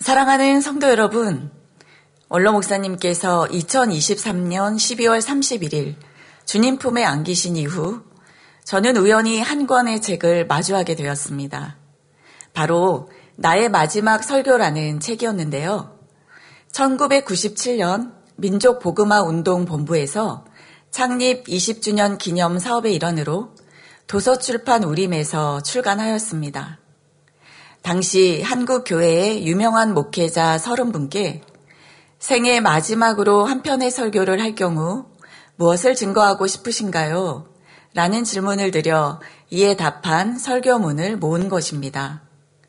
사랑하는 성도 여러분, 원로 목사님께서 2023년 12월 31일 주님 품에 안기신 이후 저는 우연히 한 권의 책을 마주하게 되었습니다. 바로 나의 마지막 설교라는 책이었는데요. 1997년 민족복음화운동본부에서 창립 20주년 기념 사업의 일환으로 도서출판 우림에서 출간하였습니다. 당시 한국 교회의 유명한 목회자 30분께 생애 마지막으로 한 편의 설교를 할 경우 무엇을 증거하고 싶으신가요? 라는 질문을 드려 이에 답한 설교문을 모은 것입니다.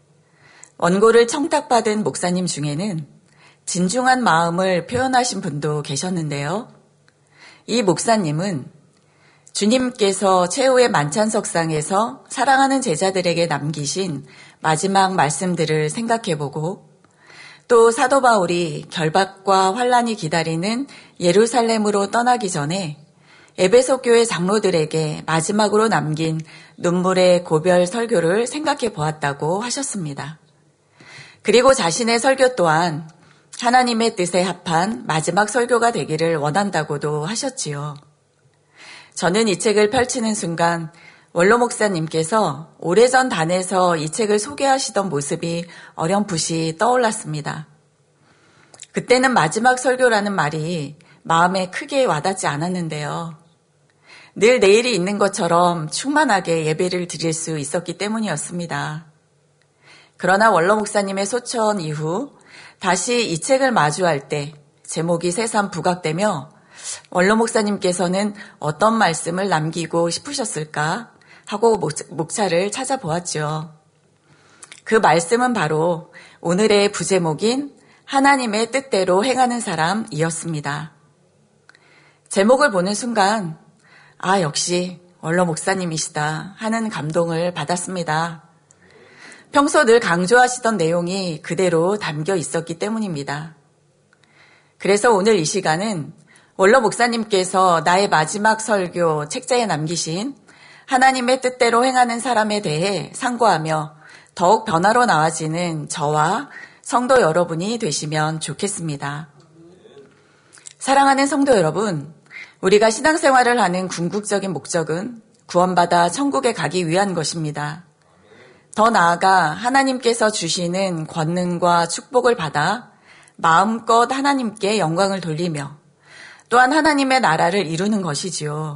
원고를 청탁받은 목사님 중에는 진중한 마음을 표현하신 분도 계셨는데요. 이 목사님은 주님께서 최후의 만찬석상에서 사랑하는 제자들에게 남기신 마지막 말씀들을 생각해보고 또 사도 바울이 결박과 환란이 기다리는 예루살렘으로 떠나기 전에 에베소 교회 장로들에게 마지막으로 남긴 눈물의 고별 설교를 생각해 보았다고 하셨습니다. 그리고 자신의 설교 또한 하나님의 뜻에 합한 마지막 설교가 되기를 원한다고도 하셨지요. 저는 이 책을 펼치는 순간 원로 목사님께서 오래전 단에서 이 책을 소개하시던 모습이 어렴풋이 떠올랐습니다. 그때는 마지막 설교라는 말이 마음에 크게 와닿지 않았는데요. 늘 내일이 있는 것처럼 충만하게 예배를 드릴 수 있었기 때문이었습니다. 그러나 원로 목사님의 소천 이후 다시 이 책을 마주할 때 제목이 새삼 부각되며 원로 목사님께서는 어떤 말씀을 남기고 싶으셨을까 하고 목차를 찾아보았죠. 그 말씀은 바로 오늘의 부제목인 하나님의 뜻대로 행하는 사람이었습니다. 제목을 보는 순간 역시 원로 목사님이시다 하는 감동을 받았습니다. 평소 늘 강조하시던 내용이 그대로 담겨 있었기 때문입니다. 그래서 오늘 이 시간은 원로 목사님께서 나의 마지막 설교 책자에 남기신 하나님의 뜻대로 행하는 사람에 대해 상고하며 더욱 변화로 나아지는 저와 성도 여러분이 되시면 좋겠습니다. 사랑하는 성도 여러분, 우리가 신앙생활을 하는 궁극적인 목적은 구원받아 천국에 가기 위한 것입니다. 더 나아가 하나님께서 주시는 권능과 축복을 받아 마음껏 하나님께 영광을 돌리며 또한 하나님의 나라를 이루는 것이지요.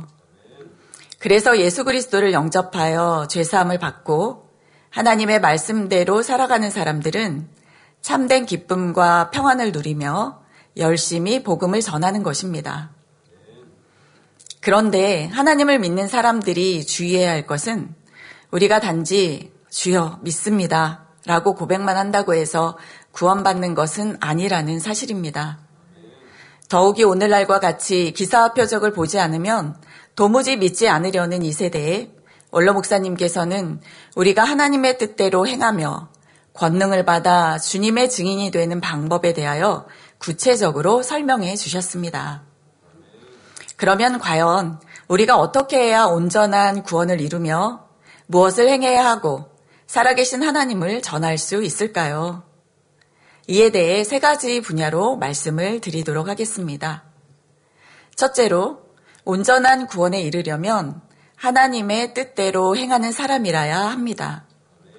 그래서 예수 그리스도를 영접하여 죄사함을 받고 하나님의 말씀대로 살아가는 사람들은 참된 기쁨과 평안을 누리며 열심히 복음을 전하는 것입니다. 그런데 하나님을 믿는 사람들이 주의해야 할 것은 우리가 단지 주여 믿습니다 라고 고백만 한다고 해서 구원받는 것은 아니라는 사실입니다. 더욱이 오늘날과 같이 기사와 표적을 보지 않으면 도무지 믿지 않으려는 이 세대에 원로 목사님께서는 우리가 하나님의 뜻대로 행하며 권능을 받아 주님의 증인이 되는 방법에 대하여 구체적으로 설명해 주셨습니다. 그러면 과연 우리가 어떻게 해야 온전한 구원을 이루며 무엇을 행해야 하고 살아계신 하나님을 전할 수 있을까요? 이에 대해 세 가지 분야로 말씀을 드리도록 하겠습니다. 첫째로, 온전한 구원에 이르려면 하나님의 뜻대로 행하는 사람이라야 합니다.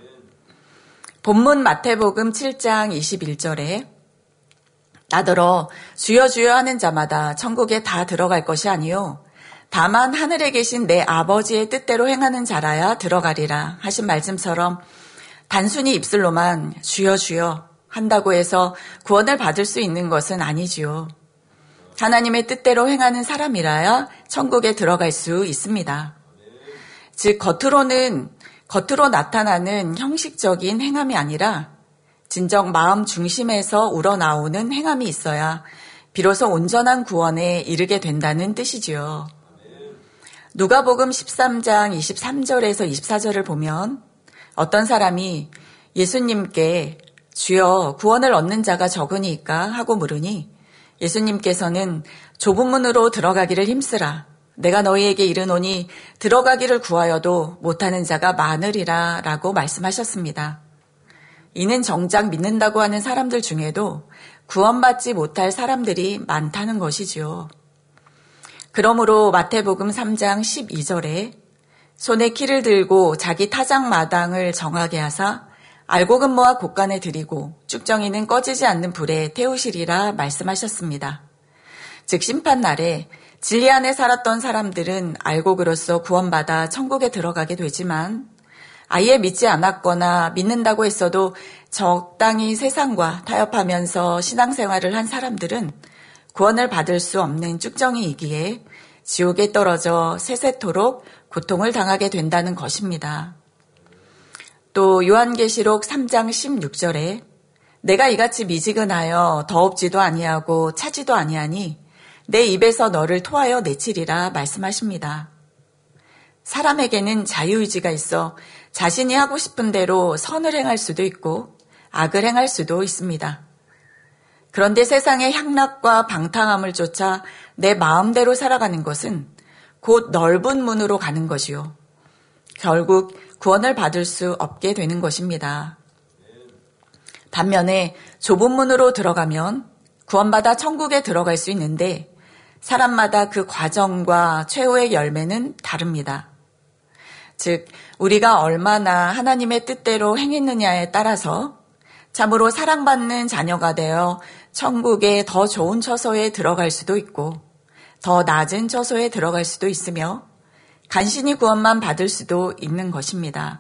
본문 마태복음 7장 21절에 나더러 주여 주여 하는 자마다 천국에 다 들어갈 것이 아니요 다만 하늘에 계신 내 아버지의 뜻대로 행하는 자라야 들어가리라 하신 말씀처럼 단순히 입술로만 주여 주여 한다고 해서 구원을 받을 수 있는 것은 아니지요. 하나님의 뜻대로 행하는 사람이라야 천국에 들어갈 수 있습니다. 즉 겉으로 나타나는 형식적인 행함이 아니라 진정 마음 중심에서 우러나오는 행함이 있어야 비로소 온전한 구원에 이르게 된다는 뜻이지요. 누가복음 13장 23절에서 24절을 보면 어떤 사람이 예수님께 주여 구원을 얻는 자가 적으니까 하고 물으니 예수님께서는 좁은 문으로 들어가기를 힘쓰라. 내가 너희에게 이르노니 들어가기를 구하여도 못하는 자가 많으리라 라고 말씀하셨습니다. 이는 정작 믿는다고 하는 사람들 중에도 구원받지 못할 사람들이 많다는 것이지요. 그러므로 마태복음 3장 12절에 손에 키를 들고 자기 타작마당을 정하게 하사 알곡은모와 곡간에 들이고 쭉정이는 꺼지지 않는 불에 태우시리라 말씀하셨습니다. 즉 심판날에 진리 안에 살았던 사람들은 알곡으로서 구원받아 천국에 들어가게 되지만 아예 믿지 않았거나 믿는다고 했어도 적당히 세상과 타협하면서 신앙생활을 한 사람들은 구원을 받을 수 없는 쭉정이이기에 지옥에 떨어져 세세토록 고통을 당하게 된다는 것입니다. 또 요한계시록 3장 16절에 내가 이같이 미지근하여 더웁지도 아니하고 차지도 아니하니 내 입에서 너를 토하여 내치리라 말씀하십니다. 사람에게는 자유의지가 있어 자신이 하고 싶은 대로 선을 행할 수도 있고 악을 행할 수도 있습니다. 그런데 세상의 향락과 방탕함을 쫓아 내 마음대로 살아가는 것은 곧 넓은 문으로 가는 것이요. 결국 구원을 받을 수 없게 되는 것입니다. 반면에 좁은 문으로 들어가면 구원받아 천국에 들어갈 수 있는데 사람마다 그 과정과 최후의 열매는 다릅니다. 즉 우리가 얼마나 하나님의 뜻대로 행했느냐에 따라서 참으로 사랑받는 자녀가 되어 천국의 더 좋은 처소에 들어갈 수도 있고 더 낮은 처소에 들어갈 수도 있으며 간신히 구원만 받을 수도 있는 것입니다.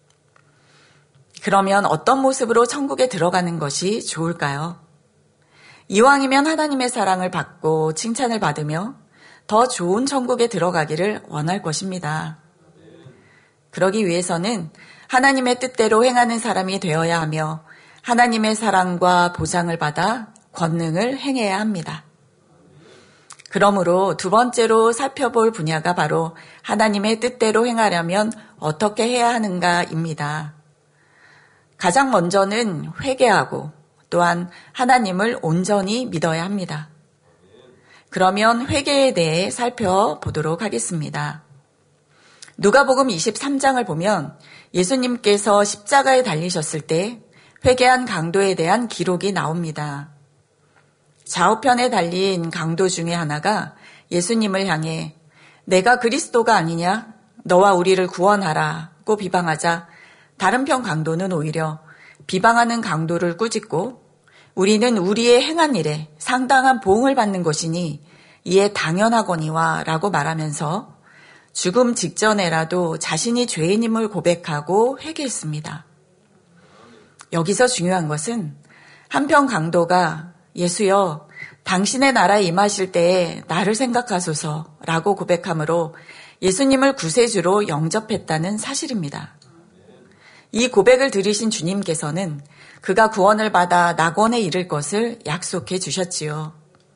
그러면 어떤 모습으로 천국에 들어가는 것이 좋을까요? 이왕이면 하나님의 사랑을 받고 칭찬을 받으며 더 좋은 천국에 들어가기를 원할 것입니다. 그러기 위해서는 하나님의 뜻대로 행하는 사람이 되어야 하며 하나님의 사랑과 보상을 받아 권능을 행해야 합니다. 그러므로 두 번째로 살펴볼 분야가 바로 하나님의 뜻대로 행하려면 어떻게 해야 하는가입니다. 가장 먼저는 회개하고 또한 하나님을 온전히 믿어야 합니다. 그러면 회개에 대해 살펴보도록 하겠습니다. 누가복음 23장을 보면 예수님께서 십자가에 달리셨을 때 회개한 강도에 대한 기록이 나옵니다. 좌우편에 달린 강도 중에 하나가 예수님을 향해 내가 그리스도가 아니냐? 너와 우리를 구원하라고 비방하자 다른 편 강도는 오히려 비방하는 강도를 꾸짖고 우리는 우리의 행한 일에 상당한 보응을 받는 것이니 이에 당연하거니와 라고 말하면서 죽음 직전에라도 자신이 죄인임을 고백하고 회개했습니다. 여기서 중요한 것은 한편 강도가 예수여 당신의 나라에 임하실 때에 나를 생각하소서라고 고백하므로 예수님을 구세주로 영접했다는 사실입니다. 이 고백을 들으신 주님께서는 그가 구원을 받아 낙원에 이를 것을 약속해 주셨지요.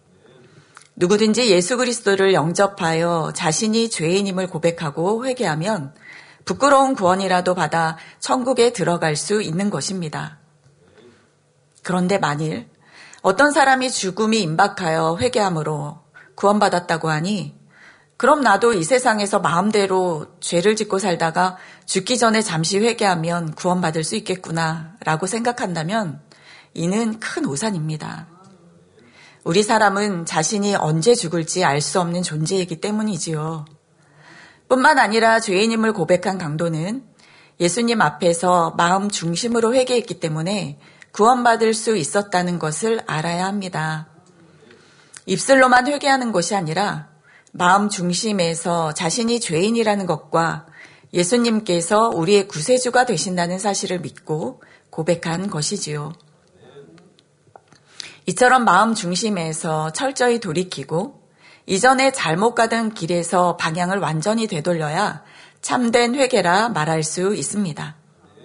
누구든지 예수 그리스도를 영접하여 자신이 죄인임을 고백하고 회개하면 부끄러운 구원이라도 받아 천국에 들어갈 수 있는 것입니다. 그런데 만일 어떤 사람이 죽음이 임박하여 회개함으로 구원받았다고 하니 그럼 나도 이 세상에서 마음대로 죄를 짓고 살다가 죽기 전에 잠시 회개하면 구원받을 수 있겠구나 라고 생각한다면 이는 큰 오산입니다. 우리 사람은 자신이 언제 죽을지 알 수 없는 존재이기 때문이지요. 뿐만 아니라 죄인임을 고백한 강도는 예수님 앞에서 마음 중심으로 회개했기 때문에 구원받을 수 있었다는 것을 알아야 합니다. 입술로만 회개하는 것이 아니라 마음 중심에서 자신이 죄인이라는 것과 예수님께서 우리의 구세주가 되신다는 사실을 믿고 고백한 것이지요. 이처럼 마음 중심에서 철저히 돌이키고 이전에 잘못 가던 길에서 방향을 완전히 되돌려야 참된 회개라 말할 수 있습니다.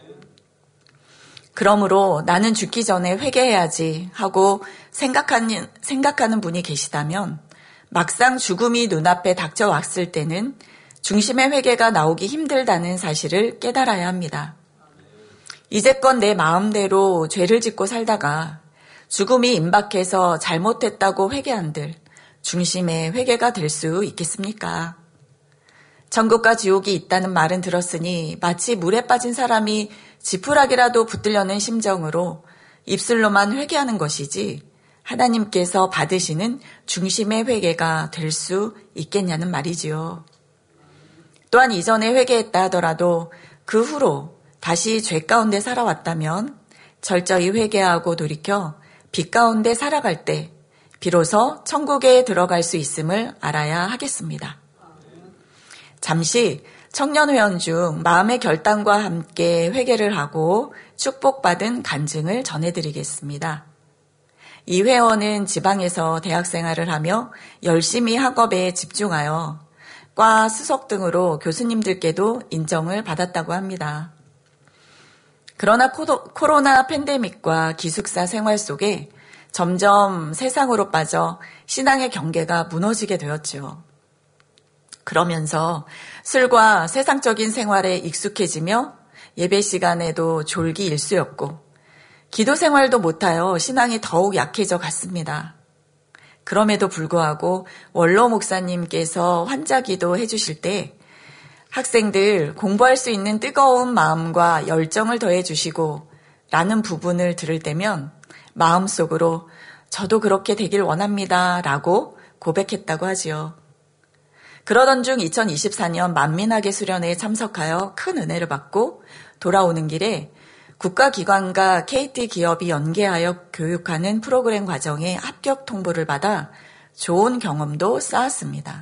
그러므로 나는 죽기 전에 회개해야지 하고 생각하는 분이 계시다면 막상 죽음이 눈앞에 닥쳐왔을 때는 중심의 회개가 나오기 힘들다는 사실을 깨달아야 합니다. 이제껏 내 마음대로 죄를 짓고 살다가 죽음이 임박해서 잘못했다고 회개한들 중심의 회개가 될 수 있겠습니까? 천국과 지옥이 있다는 말은 들었으니 마치 물에 빠진 사람이 지푸라기라도 붙들려는 심정으로 입술로만 회개하는 것이지 하나님께서 받으시는 중심의 회개가 될 수 있겠냐는 말이지요. 또한 이전에 회개했다 하더라도 그 후로 다시 죄 가운데 살아왔다면 철저히 회개하고 돌이켜 빛 가운데 살아갈 때 비로소 천국에 들어갈 수 있음을 알아야 하겠습니다. 잠시 청년회원 중 마음의 결단과 함께 회개를 하고 축복받은 간증을 전해드리겠습니다. 이 회원은 지방에서 대학생활을 하며 열심히 학업에 집중하여 과 수석 등으로 교수님들께도 인정을 받았다고 합니다. 그러나 코로나 팬데믹과 기숙사 생활 속에 점점 세상으로 빠져 신앙의 경계가 무너지게 되었죠. 그러면서 술과 세상적인 생활에 익숙해지며 예배 시간에도 졸기 일쑤였고 기도 생활도 못하여 신앙이 더욱 약해져 갔습니다. 그럼에도 불구하고 원로 목사님께서 환자기도 해주실 때 학생들 공부할 수 있는 뜨거운 마음과 열정을 더해주시고 라는 부분을 들을 때면 마음속으로 저도 그렇게 되길 원합니다 라고 고백했다고 하지요. 그러던 중 2024년 만민학예 수련회에 참석하여 큰 은혜를 받고 돌아오는 길에 국가기관과 KT 기업이 연계하여 교육하는 프로그램 과정에 합격 통보를 받아 좋은 경험도 쌓았습니다.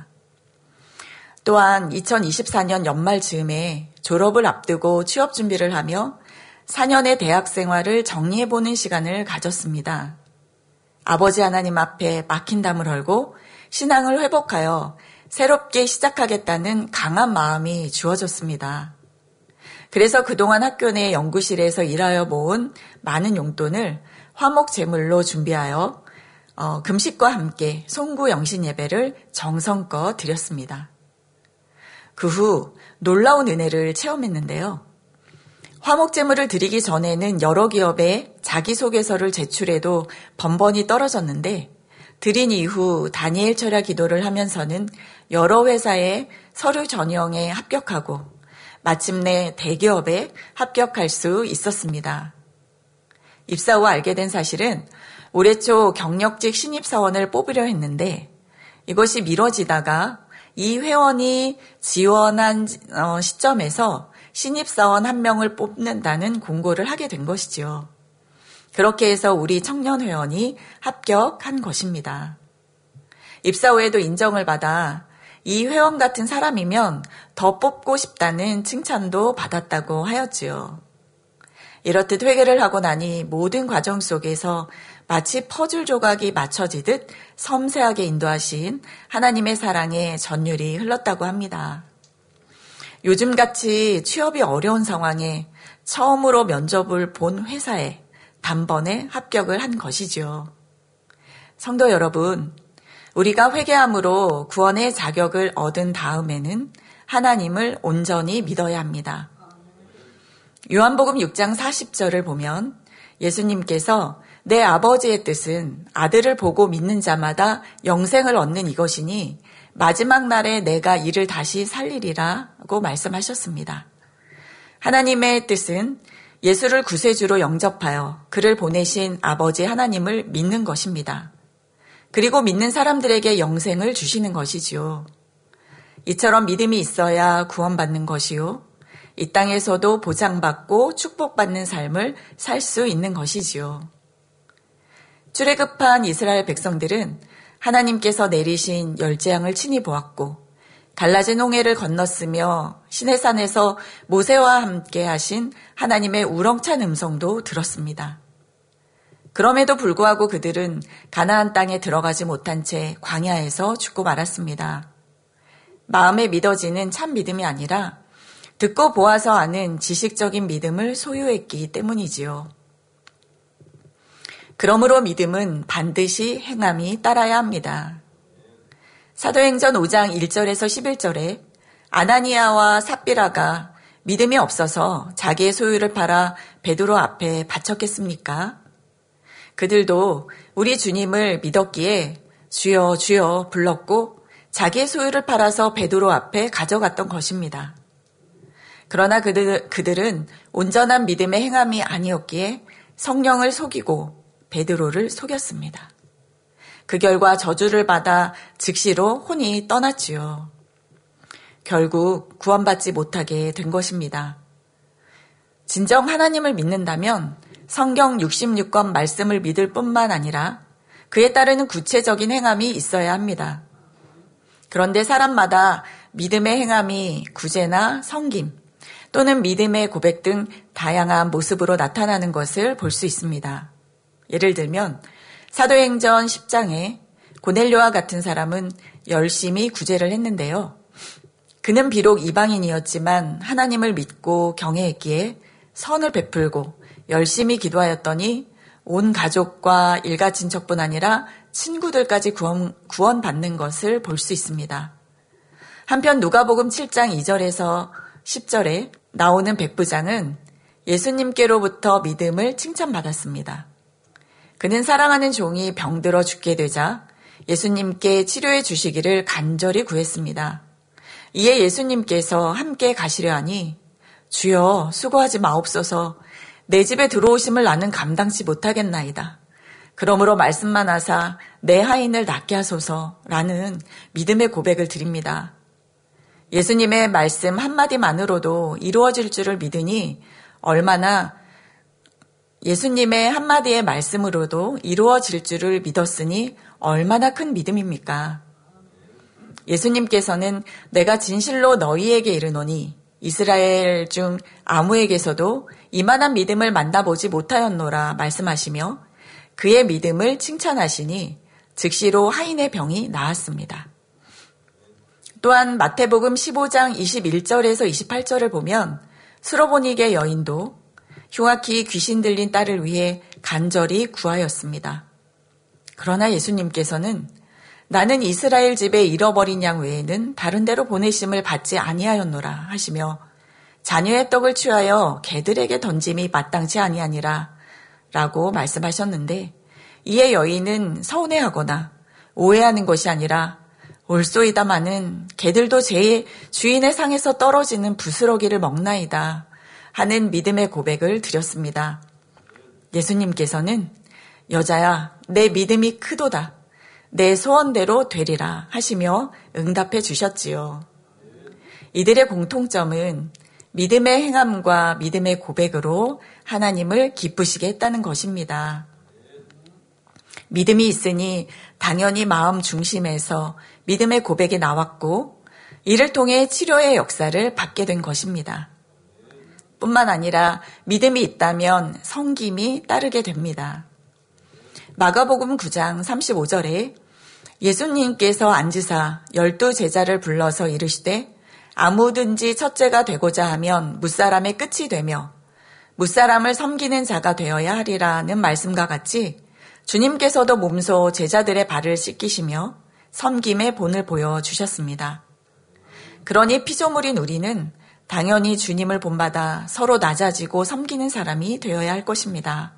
또한 2024년 연말 즈음에 졸업을 앞두고 취업 준비를 하며 4년의 대학 생활을 정리해보는 시간을 가졌습니다. 아버지 하나님 앞에 막힌 담을 헐고 신앙을 회복하여 새롭게 시작하겠다는 강한 마음이 주어졌습니다. 그래서 그동안 학교 내 연구실에서 일하여 모은 많은 용돈을 화목 제물로 준비하여 금식과 함께 송구 영신 예배를 정성껏 드렸습니다. 그 후 놀라운 은혜를 체험했는데요. 화목 제물을 드리기 전에는 여러 기업에 자기소개서를 제출해도 번번이 떨어졌는데 드린 이후 다니엘 철야 기도를 하면서는 여러 회사의 서류 전형에 합격하고 마침내 대기업에 합격할 수 있었습니다. 입사 후 알게 된 사실은 올해 초 경력직 신입사원을 뽑으려 했는데 이것이 미뤄지다가 이 회원이 지원한 시점에서 신입사원 1명을 뽑는다는 공고를 하게 된 것이지요. 그렇게 해서 우리 청년회원이 합격한 것입니다. 입사 후에도 인정을 받아 이 회원 같은 사람이면 더 뽑고 싶다는 칭찬도 받았다고 하였지요. 이렇듯 회개를 하고 나니 모든 과정 속에서 마치 퍼즐 조각이 맞춰지듯 섬세하게 인도하신 하나님의 사랑의 전율이 흘렀다고 합니다. 요즘같이 취업이 어려운 상황에 처음으로 면접을 본 회사에 단번에 합격을 한 것이지요. 성도 여러분, 우리가 회개함으로 구원의 자격을 얻은 다음에는 하나님을 온전히 믿어야 합니다. 요한복음 6장 40절을 보면 예수님께서 내 아버지의 뜻은 아들을 보고 믿는 자마다 영생을 얻는 이것이니 마지막 날에 내가 이를 다시 살리리라고 말씀하셨습니다. 하나님의 뜻은 예수를 구세주로 영접하여 그를 보내신 아버지 하나님을 믿는 것입니다. 그리고 믿는 사람들에게 영생을 주시는 것이지요. 이처럼 믿음이 있어야 구원받는 것이요. 이 땅에서도 보장받고 축복받는 삶을 살 수 있는 것이지요. 출애굽한 이스라엘 백성들은 하나님께서 내리신 열재앙을 친히 보았고 갈라진 홍해를 건넜으며 시내산에서 모세와 함께 하신 하나님의 우렁찬 음성도 들었습니다. 그럼에도 불구하고 그들은 가나안 땅에 들어가지 못한 채 광야에서 죽고 말았습니다. 마음에 믿어지는 참 믿음이 아니라 듣고 보아서 아는 지식적인 믿음을 소유했기 때문이지요. 그러므로 믿음은 반드시 행함이 따라야 합니다. 사도행전 5장 1절에서 11절에 아나니아와 삽비라가 믿음이 없어서 자기의 소유를 팔아 베드로 앞에 바쳤겠습니까? 그들도 우리 주님을 믿었기에 주여 주여 불렀고 자기의 소유를 팔아서 베드로 앞에 가져갔던 것입니다. 그러나 그들은 온전한 믿음의 행함이 아니었기에 성령을 속이고 베드로를 속였습니다. 그 결과 저주를 받아 즉시로 혼이 떠났지요. 결국 구원받지 못하게 된 것입니다. 진정 하나님을 믿는다면 성경 66권 말씀을 믿을 뿐만 아니라 그에 따르는 구체적인 행함이 있어야 합니다. 그런데 사람마다 믿음의 행함이 구제나 섬김 또는 믿음의 고백 등 다양한 모습으로 나타나는 것을 볼 수 있습니다. 예를 들면 사도행전 10장에 고넬료와 같은 사람은 열심히 구제를 했는데요. 그는 비록 이방인이었지만 하나님을 믿고 경외했기에 선을 베풀고 열심히 기도하였더니 온 가족과 일가 친척뿐 아니라 친구들까지 구원받는 것을 볼 수 있습니다. 한편 누가복음 7장 2절에서 10절에 나오는 백부장은 예수님께로부터 믿음을 칭찬받았습니다. 그는 사랑하는 종이 병들어 죽게 되자 예수님께 치료해 주시기를 간절히 구했습니다. 이에 예수님께서 함께 가시려 하니 주여 수고하지 마옵소서 내 집에 들어오심을 나는 감당치 못하겠나이다. 그러므로 말씀만 하사 내 하인을 낫게 하소서라는 믿음의 고백을 드립니다. 예수님의 말씀 한마디만으로도 이루어질 줄을 믿으니 예수님의 한마디의 말씀으로도 이루어질 줄을 믿었으니 얼마나 큰 믿음입니까? 예수님께서는 내가 진실로 너희에게 이르노니 이스라엘 중 아무에게서도 이만한 믿음을 만나보지 못하였노라 말씀하시며 그의 믿음을 칭찬하시니 즉시로 하인의 병이 나았습니다. 또한 마태복음 15장 21절에서 28절을 보면 수로보니게 여인도 흉악히 귀신 들린 딸을 위해 간절히 구하였습니다. 그러나 예수님께서는 나는 이스라엘 집에 잃어버린 양 외에는 다른 데로 보내심을 받지 아니하였노라 하시며 자녀의 떡을 취하여 개들에게 던짐이 마땅치 아니하니라 라고 말씀하셨는데 이에 여인은 서운해하거나 오해하는 것이 아니라 올소이다마는 개들도 제 주인의 상에서 떨어지는 부스러기를 먹나이다 하는 믿음의 고백을 드렸습니다. 예수님께서는 여자야 내 믿음이 크도다 내 소원대로 되리라 하시며 응답해 주셨지요. 이들의 공통점은 믿음의 행함과 믿음의 고백으로 하나님을 기쁘시게 했다는 것입니다. 믿음이 있으니 당연히 마음 중심에서 믿음의 고백이 나왔고 이를 통해 치료의 역사를 받게 된 것입니다. 뿐만 아니라 믿음이 있다면 섬김이 따르게 됩니다. 마가복음 9장 35절에 예수님께서 앉으사 12 제자를 불러서 이르시되 아무든지 첫째가 되고자 하면 무사람의 끝이 되며 무사람을 섬기는 자가 되어야 하리라는 말씀과 같이 주님께서도 몸소 제자들의 발을 씻기시며 섬김의 본을 보여주셨습니다. 그러니 피조물인 우리는 당연히 주님을 본받아 서로 낮아지고 섬기는 사람이 되어야 할 것입니다.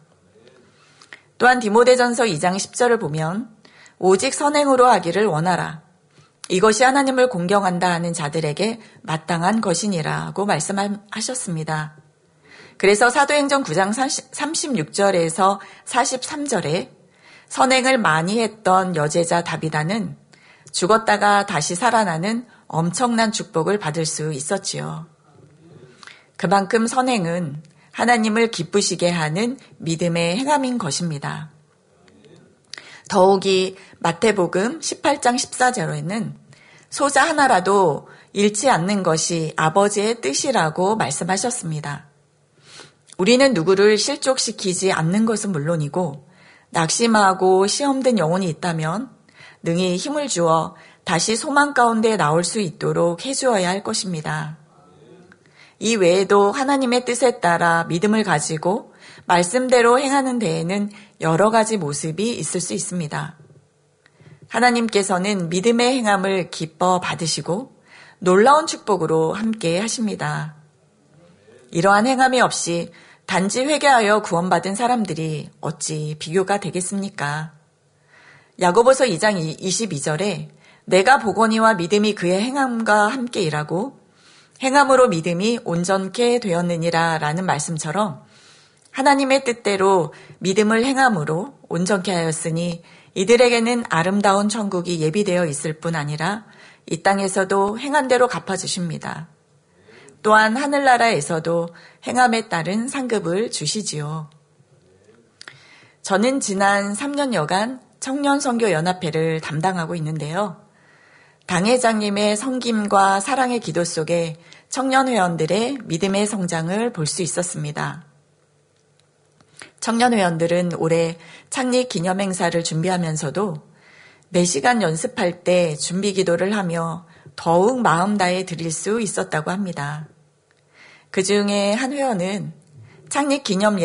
또한 디모데전서 2장 10절을 보면 오직 선행으로 하기를 원하라. 이것이 하나님을 공경한다 하는 자들에게 마땅한 것이니라고 말씀하셨습니다. 그래서 사도행전 9장 36절에서 43절에 선행을 많이 했던 여제자 다비다는 죽었다가 다시 살아나는 엄청난 축복을 받을 수 있었지요. 그만큼 선행은 하나님을 기쁘시게 하는 믿음의 행함인 것입니다. 더욱이 마태복음 18장 14절에는 소자 하나라도 잃지 않는 것이 아버지의 뜻이라고 말씀하셨습니다. 우리는 누구를 실족시키지 않는 것은 물론이고 낙심하고 시험된 영혼이 있다면 능히 힘을 주어 다시 소망 가운데 나올 수 있도록 해주어야 할 것입니다. 이 외에도 하나님의 뜻에 따라 믿음을 가지고 말씀대로 행하는 데에는 여러 가지 모습이 있을 수 있습니다. 하나님께서는 믿음의 행함을 기뻐 받으시고 놀라운 축복으로 함께 하십니다. 이러한 행함이 없이 단지 회개하여 구원받은 사람들이 어찌 비교가 되겠습니까? 야고보서 2장 22절에 내가 보거니와 믿음이 그의 행함과 함께 일하고 행함으로 믿음이 온전케 되었느니라 라는 말씀처럼 하나님의 뜻대로 믿음을 행함으로 온전케 하였으니 이들에게는 아름다운 천국이 예비되어 있을 뿐 아니라 이 땅에서도 행한 대로 갚아주십니다. 또한 하늘나라에서도 행함에 따른 상급을 주시지요. 저는 지난 3년여간 청년선교연합회를 담당하고 있는데요. 당회장님의 섬김과 사랑의 기도 속에 청년회원들의 믿음의 성장을 볼 수 있었습니다. 청년회원들은 올해 창립 기념행사를 준비하면서도 매 시간 연습할 때 준비 기도를 하며 더욱 마음 다해 드릴 수 있었다고 합니다. 그 중에 한 회원은 창립 기념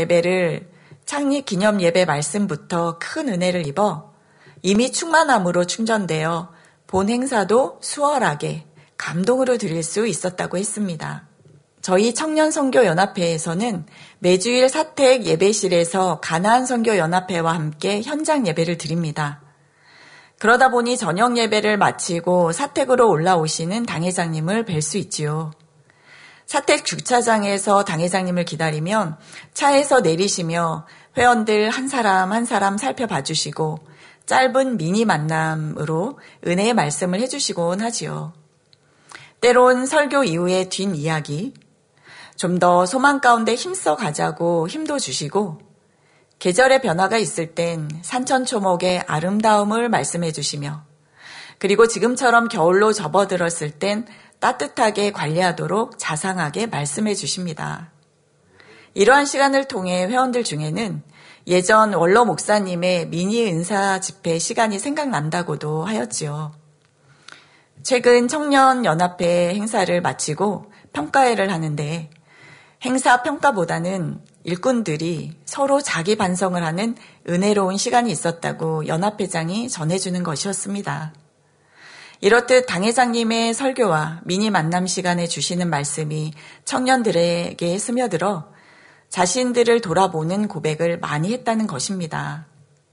예배 말씀부터 큰 은혜를 입어 이미 충만함으로 충전되어 본 행사도 수월하게 감동으로 드릴 수 있었다고 했습니다. 저희 청년선교연합회에서는 매주일 사택 예배실에서 가나안선교연합회와 함께 현장 예배를 드립니다. 그러다 보니 저녁 예배를 마치고 사택으로 올라오시는 당회장님을 뵐 수 있지요. 사택 주차장에서 당회장님을 기다리면 차에서 내리시며 회원들 한 사람 한 사람 살펴봐 주시고 짧은 미니 만남으로 은혜의 말씀을 해주시곤 하지요. 때론 설교 이후의 뒷이야기, 좀 더 소망 가운데 힘써 가자고 힘도 주시고 계절의 변화가 있을 땐 산천초목의 아름다움을 말씀해 주시며 그리고 지금처럼 겨울로 접어들었을 땐 따뜻하게 관리하도록 자상하게 말씀해 주십니다. 이러한 시간을 통해 회원들 중에는 예전 원로 목사님의 미니 은사 집회 시간이 생각난다고도 하였지요. 최근 청년연합회 행사를 마치고 평가회를 하는데 행사 평가보다는 일꾼들이 서로 자기 반성을 하는 은혜로운 시간이 있었다고 연합회장이 전해주는 것이었습니다. 이렇듯 당회장님의 설교와 미니 만남 시간에 주시는 말씀이 청년들에게 스며들어 자신들을 돌아보는 고백을 많이 했다는 것입니다.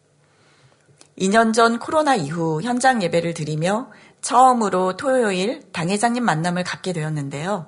2년 전 코로나 이후 현장 예배를 드리며 처음으로 토요일 당회장님 만남을 갖게 되었는데요.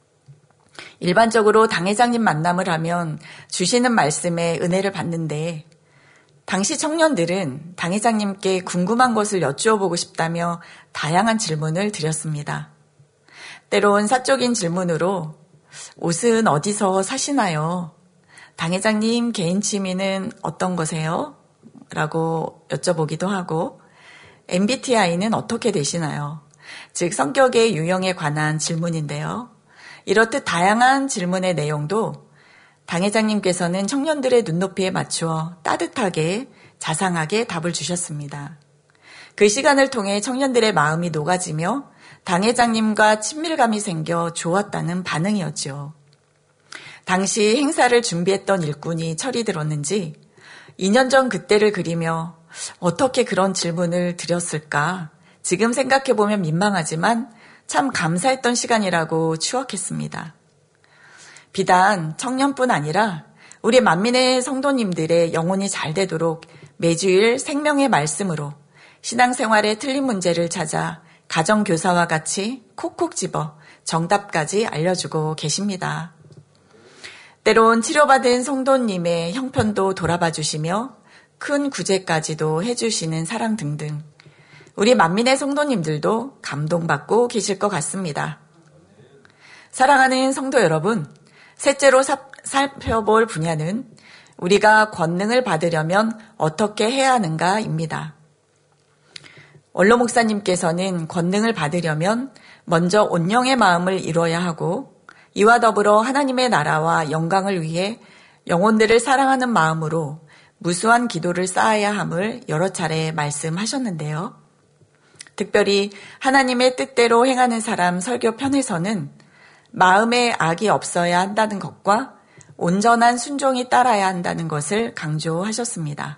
일반적으로 당회장님 만남을 하면 주시는 말씀에 은혜를 받는데 당시 청년들은 당회장님께 궁금한 것을 여쭈어보고 싶다며 다양한 질문을 드렸습니다. 때론 사적인 질문으로 옷은 어디서 사시나요? 당회장님 개인 취미는 어떤 거세요? 라고 여쭤보기도 하고 MBTI는 어떻게 되시나요? 즉 성격의 유형에 관한 질문인데요. 이렇듯 다양한 질문의 내용도 당회장님께서는 청년들의 눈높이에 맞추어 따뜻하게 자상하게 답을 주셨습니다. 그 시간을 통해 청년들의 마음이 녹아지며 당회장님과 친밀감이 생겨 좋았다는 반응이었죠. 당시 행사를 준비했던 일꾼이 철이 들었는지 2년 전 그때를 그리며 어떻게 그런 질문을 드렸을까? 지금 생각해보면 민망하지만 참 감사했던 시간이라고 추억했습니다. 비단 청년뿐 아니라 우리 만민의 성도님들의 영혼이 잘 되도록 매주일 생명의 말씀으로 신앙생활의 틀린 문제를 찾아 가정교사와 같이 콕콕 집어 정답까지 알려주고 계십니다. 때론 치료받은 성도님의 형편도 돌아봐 주시며 큰 구제까지도 해주시는 사랑 등등 우리 만민의 성도님들도 감동받고 계실 것 같습니다. 사랑하는 성도 여러분, 셋째로 살펴볼 분야는 우리가 권능을 받으려면 어떻게 해야 하는가입니다. 원로 목사님께서는 권능을 받으려면 먼저 온영의 마음을 이뤄야 하고 이와 더불어 하나님의 나라와 영광을 위해 영혼들을 사랑하는 마음으로 무수한 기도를 쌓아야 함을 여러 차례 말씀하셨는데요. 특별히 하나님의 뜻대로 행하는 사람 설교편에서는 마음에 악이 없어야 한다는 것과 온전한 순종이 따라야 한다는 것을 강조하셨습니다.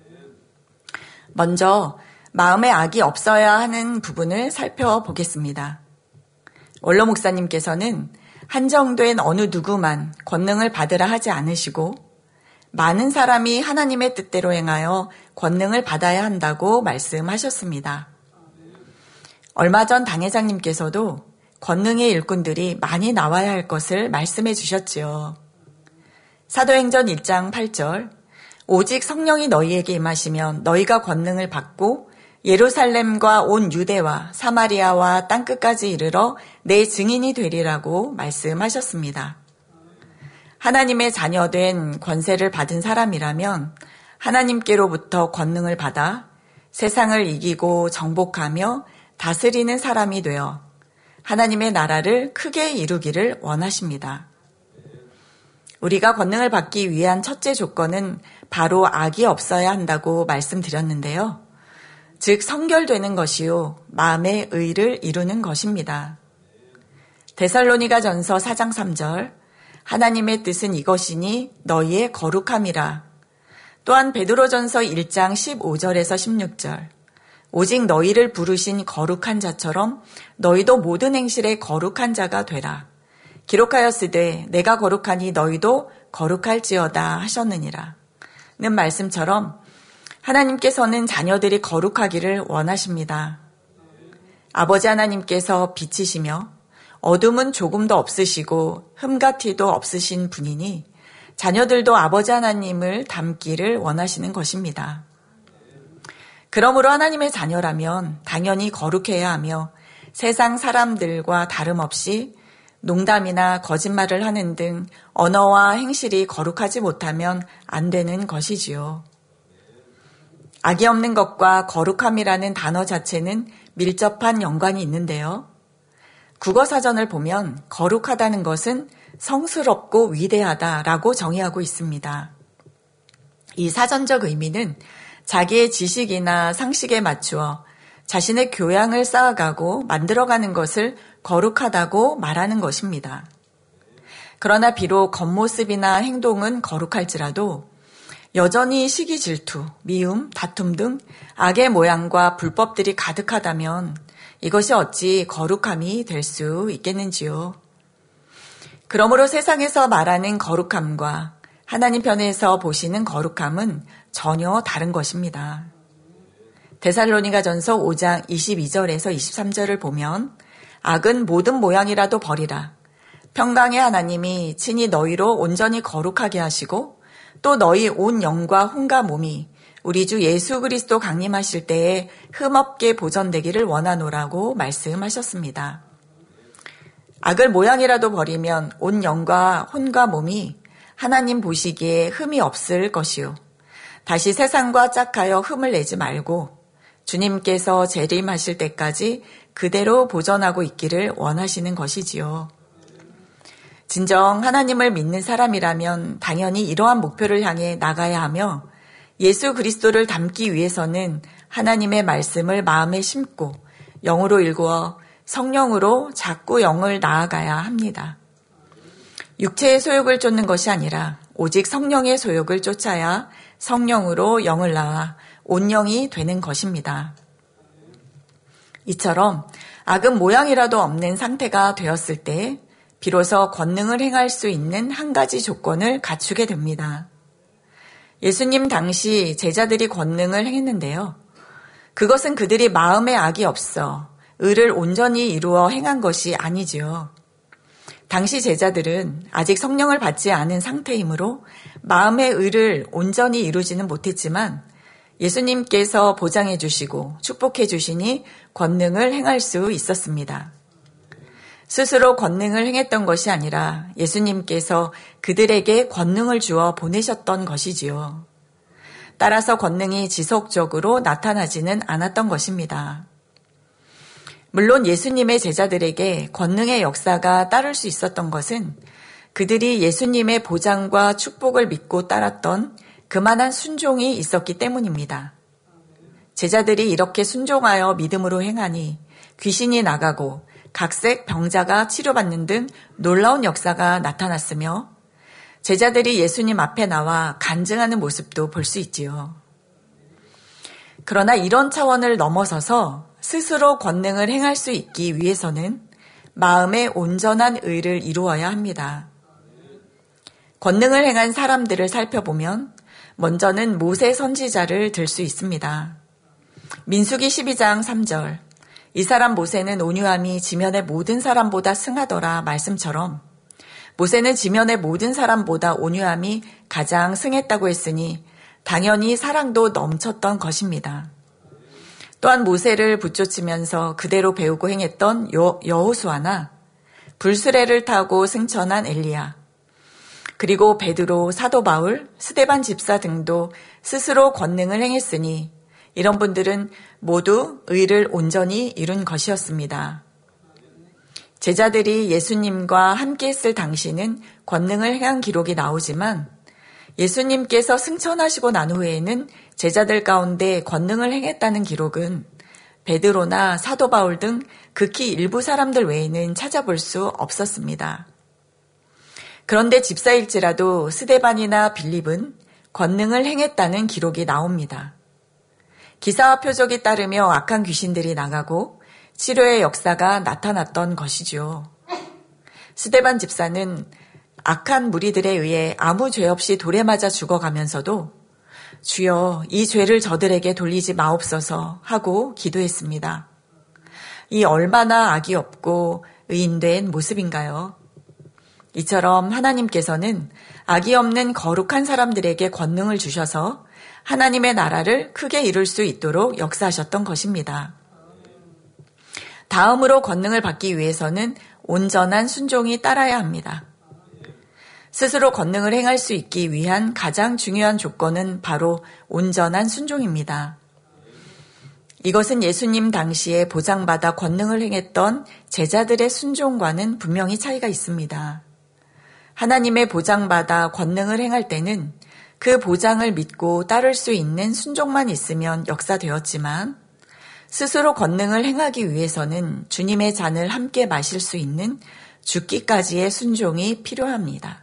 먼저 마음에 악이 없어야 하는 부분을 살펴보겠습니다. 원로 목사님께서는 한정된 어느 누구만 권능을 받으라 하지 않으시고 많은 사람이 하나님의 뜻대로 행하여 권능을 받아야 한다고 말씀하셨습니다. 얼마 전 당회장님께서도 권능의 일꾼들이 많이 나와야 할 것을 말씀해 주셨지요. 사도행전 1장 8절 오직 성령이 너희에게 임하시면 너희가 권능을 받고 예루살렘과 온 유대와 사마리아와 땅끝까지 이르러 내 증인이 되리라고 말씀하셨습니다. 하나님의 자녀된 권세를 받은 사람이라면 하나님께로부터 권능을 받아 세상을 이기고 정복하며 다스리는 사람이 되어 하나님의 나라를 크게 이루기를 원하십니다. 우리가 권능을 받기 위한 첫째 조건은 바로 악이 없어야 한다고 말씀드렸는데요. 즉 성결되는 것이요 마음의 의를 이루는 것입니다. 데살로니가전서 4장 3절 하나님의 뜻은 이것이니 너희의 거룩함이라. 또한 베드로전서 1장 15절에서 16절 오직 너희를 부르신 거룩한 자처럼 너희도 모든 행실에 거룩한 자가 되라. 기록하였으되 내가 거룩하니 너희도 거룩할지어다 하셨느니라. 는 말씀처럼 하나님께서는 자녀들이 거룩하기를 원하십니다. 아버지 하나님께서 빛이시며 어둠은 조금도 없으시고 흠과 티도 없으신 분이니 자녀들도 아버지 하나님을 닮기를 원하시는 것입니다. 그러므로 하나님의 자녀라면 당연히 거룩해야 하며 세상 사람들과 다름없이 농담이나 거짓말을 하는 등 언어와 행실이 거룩하지 못하면 안 되는 것이지요. 악이 없는 것과 거룩함이라는 단어 자체는 밀접한 연관이 있는데요. 국어사전을 보면 거룩하다는 것은 성스럽고 위대하다라고 정의하고 있습니다. 이 사전적 의미는 자기의 지식이나 상식에 맞추어 자신의 교양을 쌓아가고 만들어가는 것을 거룩하다고 말하는 것입니다. 그러나 비록 겉모습이나 행동은 거룩할지라도 여전히 시기 질투, 미움, 다툼 등 악의 모양과 불법들이 가득하다면 이것이 어찌 거룩함이 될 수 있겠는지요. 그러므로 세상에서 말하는 거룩함과 하나님 편에서 보시는 거룩함은 전혀 다른 것입니다. 데살로니가전서 5장 22절에서 23절을 보면 악은 모든 모양이라도 버리라. 평강의 하나님이 친히 너희로 온전히 거룩하게 하시고 또 너희 온 영과 혼과 몸이 우리 주 예수 그리스도 강림하실 때에 흠없게 보존되기를 원하노라고 말씀하셨습니다. 악을 모양이라도 버리면 온 영과 혼과 몸이 하나님 보시기에 흠이 없을 것이요. 다시 세상과 짝하여 흠을 내지 말고 주님께서 재림하실 때까지 그대로 보존하고 있기를 원하시는 것이지요. 진정 하나님을 믿는 사람이라면 당연히 이러한 목표를 향해 나가야 하며 예수 그리스도를 닮기 위해서는 하나님의 말씀을 마음에 심고 영으로 일구어 성령으로 자꾸 영을 나아가야 합니다. 육체의 소욕을 쫓는 것이 아니라 오직 성령의 소욕을 쫓아야 성령으로 영을 낳아 온 영이 되는 것입니다. 이처럼 악은 모양이라도 없는 상태가 되었을 때 비로소 권능을 행할 수 있는 한 가지 조건을 갖추게 됩니다. 예수님 당시 제자들이 권능을 행했는데요. 그것은 그들이 마음에 악이 없어 의를 온전히 이루어 행한 것이 아니지요. 당시 제자들은 아직 성령을 받지 않은 상태이므로 마음의 의를 온전히 이루지는 못했지만 예수님께서 보장해 주시고 축복해 주시니 권능을 행할 수 있었습니다. 스스로 권능을 행했던 것이 아니라 예수님께서 그들에게 권능을 주어 보내셨던 것이지요. 따라서 권능이 지속적으로 나타나지는 않았던 것입니다. 물론 예수님의 제자들에게 권능의 역사가 따를 수 있었던 것은 그들이 예수님의 보장과 축복을 믿고 따랐던 그만한 순종이 있었기 때문입니다. 제자들이 이렇게 순종하여 믿음으로 행하니 귀신이 나가고 각색 병자가 치료받는 등 놀라운 역사가 나타났으며 제자들이 예수님 앞에 나와 간증하는 모습도 볼 수 있지요. 그러나 이런 차원을 넘어서서 스스로 권능을 행할 수 있기 위해서는 마음의 온전한 의를 이루어야 합니다. 권능을 행한 사람들을 살펴보면 먼저는 모세 선지자를 들 수 있습니다. 민수기 12장 3절 이 사람 모세는 온유함이 지면의 모든 사람보다 승하더라 말씀처럼 모세는 지면의 모든 사람보다 온유함이 가장 승했다고 했으니 당연히 사랑도 넘쳤던 것입니다. 또한 모세를 붙쫓으면서 그대로 배우고 행했던 여호수아나 불수레를 타고 승천한 엘리야 그리고 베드로, 사도 바울, 스데반 집사 등도 스스로 권능을 행했으니 이런 분들은 모두 의를 온전히 이룬 것이었습니다. 제자들이 예수님과 함께 했을 당시는 권능을 행한 기록이 나오지만 예수님께서 승천하시고 난 후에는 제자들 가운데 권능을 행했다는 기록은 베드로나 사도 바울 등 극히 일부 사람들 외에는 찾아볼 수 없었습니다. 그런데 집사일지라도 스데반이나 빌립은 권능을 행했다는 기록이 나옵니다. 기사와 표적이 따르며 악한 귀신들이 나가고 치료의 역사가 나타났던 것이죠. 스데반 집사는 악한 무리들에 의해 아무 죄 없이 돌에 맞아 죽어가면서도 주여 이 죄를 저들에게 돌리지 마옵소서 하고 기도했습니다. 이 얼마나 악이 없고 의인된 모습인가요? 이처럼 하나님께서는 악이 없는 거룩한 사람들에게 권능을 주셔서 하나님의 나라를 크게 이룰 수 있도록 역사하셨던 것입니다. 다음으로 권능을 받기 위해서는 온전한 순종이 따라야 합니다. 스스로 권능을 행할 수 있기 위한 가장 중요한 조건은 바로 온전한 순종입니다. 이것은 예수님 당시에 보장받아 권능을 행했던 제자들의 순종과는 분명히 차이가 있습니다. 하나님의 보장받아 권능을 행할 때는 그 보장을 믿고 따를 수 있는 순종만 있으면 역사되었지만 스스로 권능을 행하기 위해서는 주님의 잔을 함께 마실 수 있는 죽기까지의 순종이 필요합니다.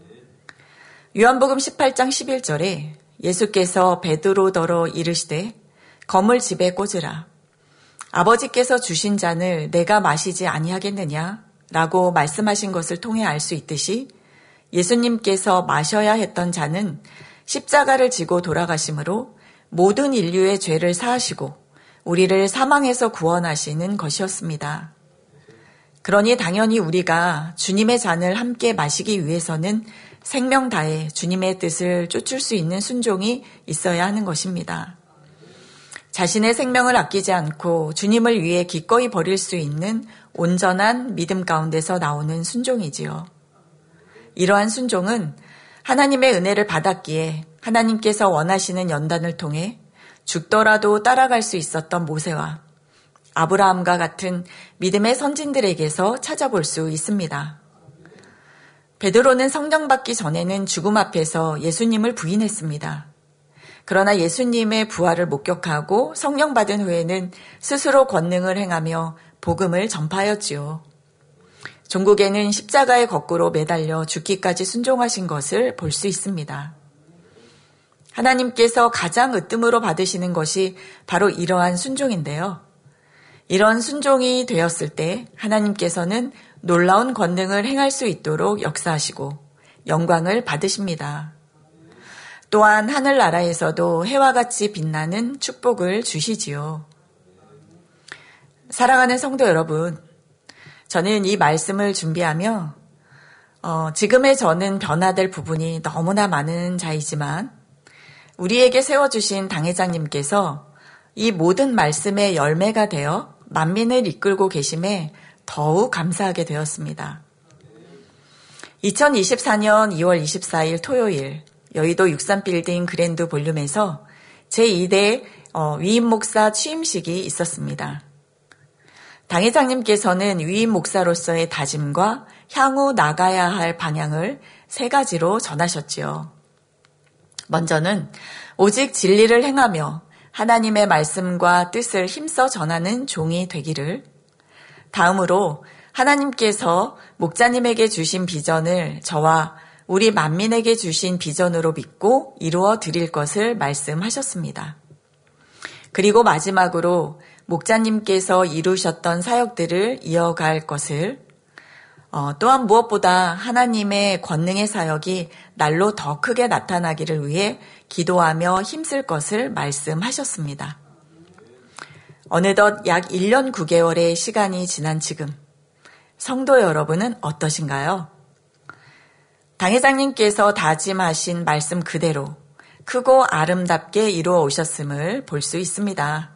요한복음 18장 11절에 예수께서 베드로더러 이르시되 검을 집에 꽂으라. 아버지께서 주신 잔을 내가 마시지 아니하겠느냐? 라고 말씀하신 것을 통해 알 수 있듯이 예수님께서 마셔야 했던 잔은 십자가를 지고 돌아가심으로 모든 인류의 죄를 사하시고 우리를 사망에서 구원하시는 것이었습니다. 그러니 당연히 우리가 주님의 잔을 함께 마시기 위해서는 생명 다해 주님의 뜻을 쫓을 수 있는 순종이 있어야 하는 것입니다. 자신의 생명을 아끼지 않고 주님을 위해 기꺼이 버릴 수 있는 온전한 믿음 가운데서 나오는 순종이지요. 이러한 순종은 하나님의 은혜를 받았기에 하나님께서 원하시는 연단을 통해 죽더라도 따라갈 수 있었던 모세와 아브라함과 같은 믿음의 선진들에게서 찾아볼 수 있습니다. 베드로는 성령 받기 전에는 죽음 앞에서 예수님을 부인했습니다. 그러나 예수님의 부활을 목격하고 성령 받은 후에는 스스로 권능을 행하며 복음을 전파하였지요. 종국에는 십자가에 거꾸로 매달려 죽기까지 순종하신 것을 볼 수 있습니다. 하나님께서 가장 으뜸으로 받으시는 것이 바로 이러한 순종인데요. 이런 순종이 되었을 때 하나님께서는 놀라운 권능을 행할 수 있도록 역사하시고 영광을 받으십니다. 또한 하늘나라에서도 해와 같이 빛나는 축복을 주시지요. 사랑하는 성도 여러분, 저는 이 말씀을 준비하며 지금의 저는 변화될 부분이 너무나 많은 자이지만 우리에게 세워주신 당회장님께서 이 모든 말씀의 열매가 되어 만민을 이끌고 계심에 더욱 감사하게 되었습니다. 2024년 2월 24일 토요일 여의도 63빌딩 그랜드 볼륨에서 제2대 위임 목사 취임식이 있었습니다. 당회장님께서는 위임 목사로서의 다짐과 향후 나가야 할 방향을 3가지로 전하셨지요. 먼저는 오직 진리를 행하며 하나님의 말씀과 뜻을 힘써 전하는 종이 되기를, 다음으로 하나님께서 목자님에게 주신 비전을 저와 우리 만민에게 주신 비전으로 믿고 이루어 드릴 것을 말씀하셨습니다. 그리고 마지막으로 목자님께서 이루셨던 사역들을 이어갈 것을, 또한 무엇보다 하나님의 권능의 사역이 날로 더 크게 나타나기를 위해 기도하며 힘쓸 것을 말씀하셨습니다. 어느덧 약 1년 9개월의 시간이 지난 지금 성도 여러분은 어떠신가요? 당 회장님께서 다짐하신 말씀 그대로 크고 아름답게 이루어 오셨음을 볼 수 있습니다.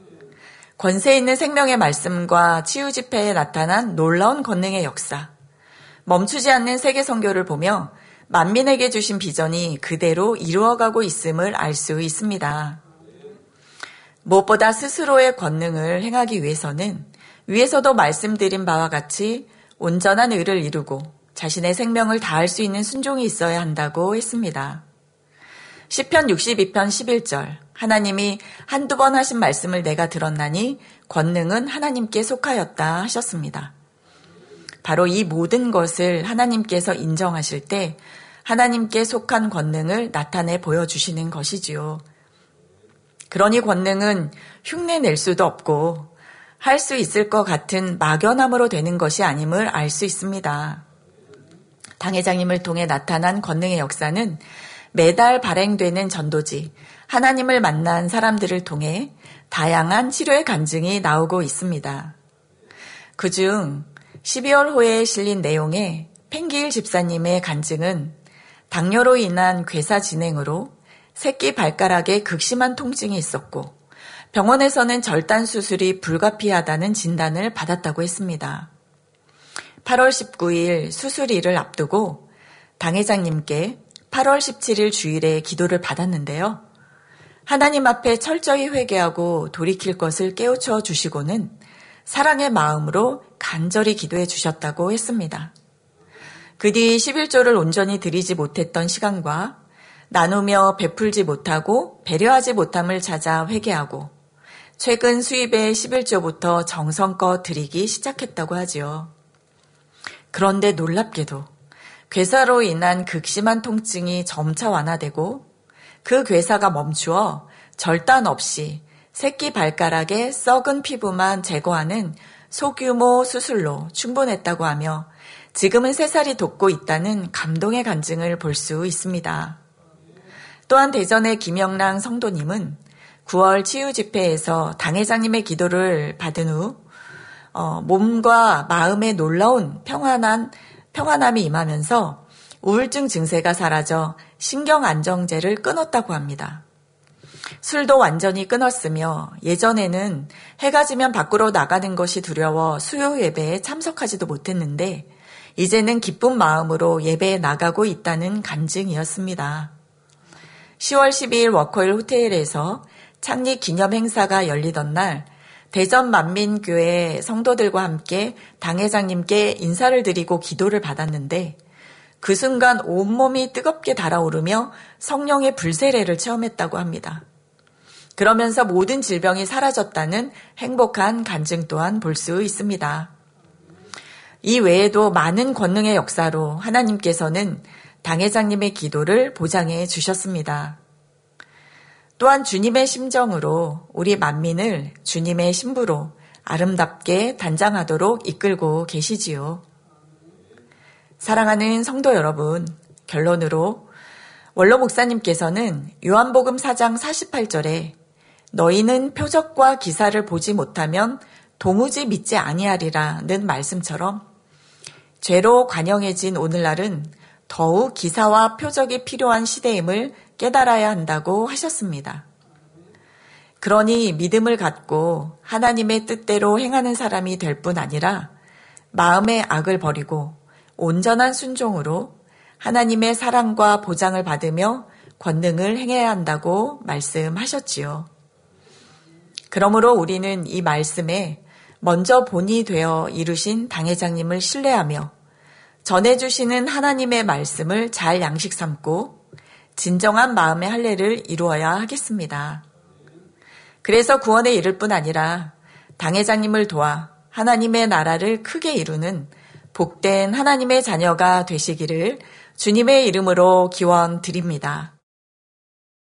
권세 있는 생명의 말씀과 치유 집회에 나타난 놀라운 권능의 역사, 멈추지 않는 세계 선교를 보며 만민에게 주신 비전이 그대로 이루어가고 있음을 알 수 있습니다. 무엇보다 스스로의 권능을 행하기 위해서는 위에서도 말씀드린 바와 같이 온전한 의를 이루고 자신의 생명을 다할 수 있는 순종이 있어야 한다고 했습니다. 시편 62편 11절 하나님이 한두 번 하신 말씀을 내가 들었나니 권능은 하나님께 속하였다 하셨습니다. 바로 이 모든 것을 하나님께서 인정하실 때 하나님께 속한 권능을 나타내 보여주시는 것이지요. 그러니 권능은 흉내낼 수도 없고 할 수 있을 것 같은 막연함으로 되는 것이 아님을 알 수 있습니다. 당 회장님을 통해 나타난 권능의 역사는 매달 발행되는 전도지, 하나님을 만난 사람들을 통해 다양한 치료의 간증이 나오고 있습니다. 그중 12월 호에 실린 내용의 팽기일 집사님의 간증은 당뇨로 인한 괴사 진행으로 새끼 발가락에 극심한 통증이 있었고 병원에서는 절단 수술이 불가피하다는 진단을 받았다고 했습니다. 8월 19일 수술일을 앞두고 당 회장님께 8월 17일 주일에 기도를 받았는데요. 하나님 앞에 철저히 회개하고 돌이킬 것을 깨우쳐 주시고는 사랑의 마음으로 간절히 기도해 주셨다고 했습니다. 그 뒤 11조를 온전히 드리지 못했던 시간과 나누며 베풀지 못하고 배려하지 못함을 찾아 회개하고 최근 수입의 11조부터 정성껏 드리기 시작했다고 하지요. 그런데 놀랍게도 괴사로 인한 극심한 통증이 점차 완화되고 그 괴사가 멈추어 절단 없이 새끼 발가락에 썩은 피부만 제거하는 소규모 수술로 충분했다고 하며 지금은 3살이 돋고 있다는 감동의 간증을 볼 수 있습니다. 또한 대전의 김영랑 성도님은 9월 치유 집회에서 당 회장님의 기도를 받은 후 몸과 마음에 놀라운 평안함이 임하면서 우울증 증세가 사라져 신경 안정제를 끊었다고 합니다. 술도 완전히 끊었으며 예전에는 해가 지면 밖으로 나가는 것이 두려워 수요 예배에 참석하지도 못했는데 이제는 기쁜 마음으로 예배에 나가고 있다는 간증이었습니다. 10월 12일 워커힐 호텔에서 창립 기념 행사가 열리던 날 대전 만민교회 성도들과 함께 당 회장님께 인사를 드리고 기도를 받았는데 그 순간 온몸이 뜨겁게 달아오르며 성령의 불세례를 체험했다고 합니다. 그러면서 모든 질병이 사라졌다는 행복한 간증 또한 볼 수 있습니다. 이 외에도 많은 권능의 역사로 하나님께서는 당 회장님의 기도를 보장해 주셨습니다. 또한 주님의 심정으로 우리 만민을 주님의 신부로 아름답게 단장하도록 이끌고 계시지요. 사랑하는 성도 여러분, 결론으로 원로 목사님께서는 요한복음 4장 48절에 너희는 표적과 기사를 보지 못하면 도무지 믿지 아니하리라는 말씀처럼 죄로 관영해진 오늘날은 더욱 기사와 표적이 필요한 시대임을 깨달아야 한다고 하셨습니다. 그러니 믿음을 갖고 하나님의 뜻대로 행하는 사람이 될 뿐 아니라 마음의 악을 버리고 온전한 순종으로 하나님의 사랑과 보장을 받으며 권능을 행해야 한다고 말씀하셨지요. 그러므로 우리는 이 말씀에 먼저 본이 되어 이루신 당 회장님을 신뢰하며 전해주시는 하나님의 말씀을 잘 양식 삼고 진정한 마음의 할례를 이루어야 하겠습니다. 그래서 구원에 이를 뿐 아니라 당 회장님을 도와 하나님의 나라를 크게 이루는 복된 하나님의 자녀가 되시기를 주님의 이름으로 기원드립니다.